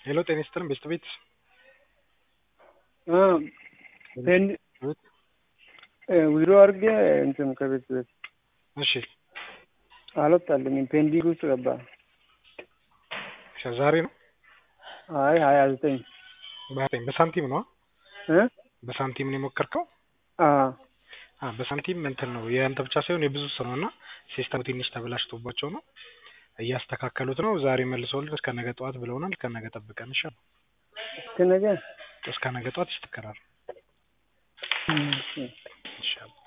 ሄሎ ጤና ይስጥልን ቤት ፔንድ ዊድሮ አድርጌ እንትን ከቤት እሺ አልወጣልኝም። ፔንዲንግ ውስጥ ገባ። ዛሬ ነው? አይ 29 በሳንቲም ነው? በሳንቲም ነው የሞከርከው? በሳንቲም እንትን ነው የአንተ ብቻ ሳይሆን የብዙ ሰው ነውና ሲስተሙ ትንሽ ተበላሽቶባቸው ነው እያስተካከሉት ነው። ዛሬ መልሰውልህ እስከ ነገ ጠዋት ብለውናል። ከነገ ጠብቀን ይሻላል። እስከ ነገ ጠዋት ይስተካከላል። ይሻላል።